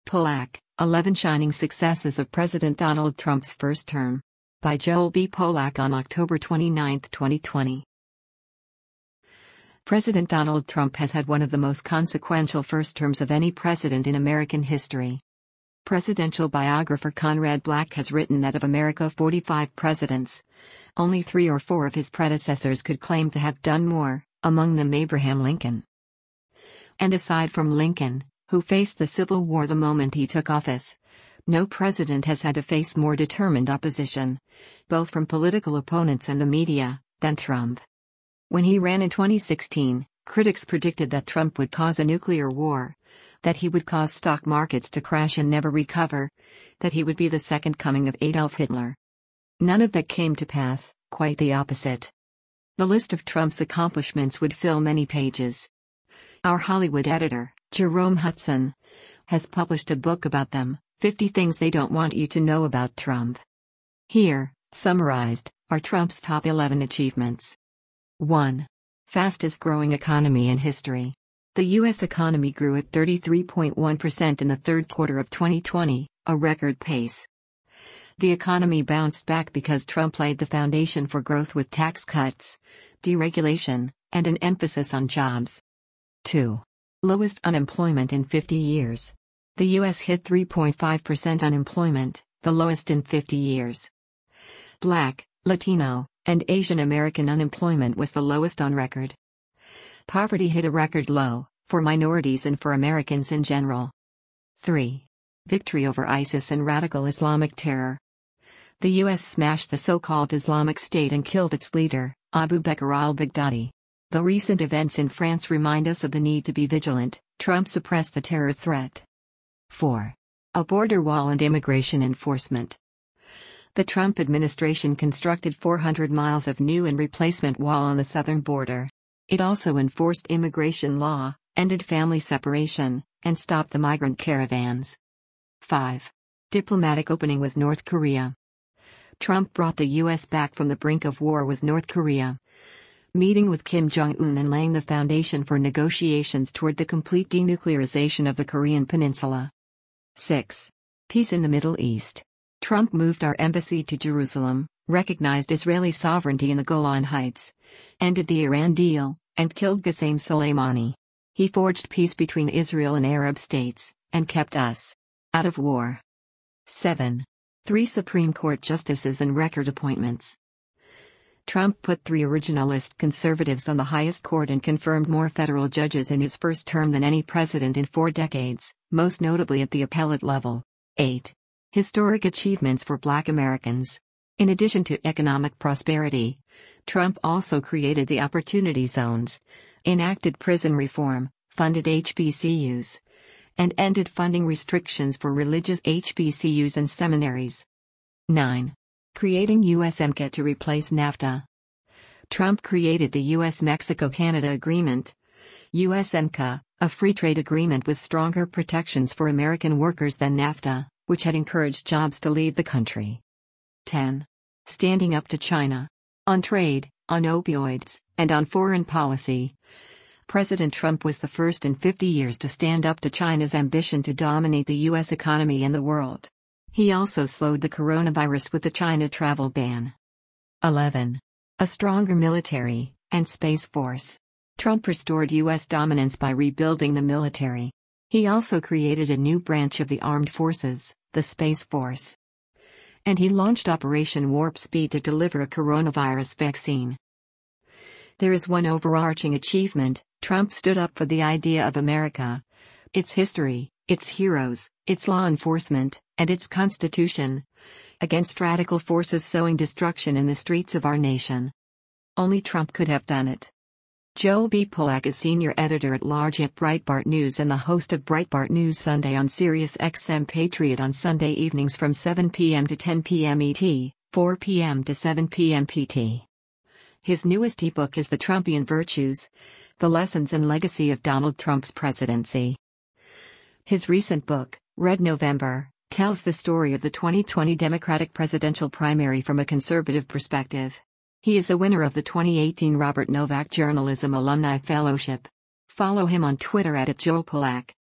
Polak, 11 Shining Successes of President Donald Trump's First Term. By Joel B. Polak on October 29, 2020. President Donald Trump has had one of the most consequential first terms of any president in American history. Presidential biographer Conrad Black has written that of America's 45 presidents, only 3 or 4 of his predecessors could claim to have done more, among them Abraham Lincoln. And aside from Lincoln, who faced the Civil War the moment he took office, no president has had to face more determined opposition, both from political opponents and the media, than Trump. When he ran in 2016, critics predicted that Trump would cause a nuclear war, that he would cause stock markets to crash and never recover, that he would be the second coming of Adolf Hitler. None of that came to pass, quite the opposite. The list of Trump's accomplishments would fill many pages. Our Hollywood editor, Jerome Hudson, has published a book about them, 50 Things They Don't Want You to Know About Trump. Here, summarized, are Trump's top 11 achievements. 1. Fastest growing economy in history. The U.S. economy grew at 33.1% in the third quarter of 2020, a record pace. The economy bounced back because Trump laid the foundation for growth with tax cuts, deregulation, and an emphasis on jobs. 2. Lowest unemployment in 50 years. The U.S. hit 3.5% unemployment, the lowest in 50 years. Black, Latino, and Asian American unemployment was the lowest on record. Poverty hit a record low, for minorities and for Americans in general. 3. Victory over ISIS and radical Islamic terror. The U.S. smashed the so-called Islamic State and killed its leader, Abu Bakr al-Baghdadi. Though recent events in France remind us of the need to be vigilant, Trump suppressed the terror threat. 4. A border wall and immigration enforcement. The Trump administration constructed 400 miles of new and replacement wall on the southern border. It also enforced immigration law, ended family separation, and stopped the migrant caravans. 5. Diplomatic opening with North Korea. Trump brought the U.S. back from the brink of war with North Korea, meeting with Kim Jong-un and laying the foundation for negotiations toward the complete denuclearization of the Korean Peninsula. 6. Peace in the Middle East. Trump moved our embassy to Jerusalem, recognized Israeli sovereignty in the Golan Heights, ended the Iran deal, and killed Qasem Soleimani. He forged peace between Israel and Arab states, and kept us out of war. 7. 3 Supreme Court justices and record appointments. Trump put 3 originalist conservatives on the highest court and confirmed more federal judges in his first term than any president in 4 decades, most notably at the appellate level. 8. Historic achievements for Black Americans. In addition to economic prosperity, Trump also created the Opportunity Zones, enacted prison reform, funded HBCUs, and ended funding restrictions for religious HBCUs and seminaries. 9. Creating USMCA to replace NAFTA. Trump created the U.S.-Mexico-Canada Agreement, USMCA, a free trade agreement with stronger protections for American workers than NAFTA, which had encouraged jobs to leave the country. 10. Standing up to China. On trade, on opioids, and on foreign policy, President Trump was the first in 50 years to stand up to China's ambition to dominate the U.S. economy and the world. He also slowed the coronavirus with the China travel ban. 11. A stronger military and space force. Trump restored U.S. dominance by rebuilding the military. He also created a new branch of the armed forces, the Space Force. And he launched Operation Warp Speed to deliver a coronavirus vaccine. There is one overarching achievement: Trump stood up for the idea of America, its history, its heroes, its law enforcement, and its Constitution, against radical forces sowing destruction in the streets of our nation. Only Trump could have done it. Joel B. Polak is senior editor-at-large at Breitbart News and the host of Breitbart News Sunday on Sirius XM Patriot on Sunday evenings from 7 p.m. to 10 p.m. ET, 4 p.m. to 7 p.m. PT. His newest ebook is The Trumpian Virtues: The Lessons and Legacy of Donald Trump's Presidency. His recent book, Red November, tells the story of the 2020 Democratic presidential primary from a conservative perspective. He is a winner of the 2018 Robert Novak Journalism Alumni Fellowship. Follow him on Twitter @JoelPolak.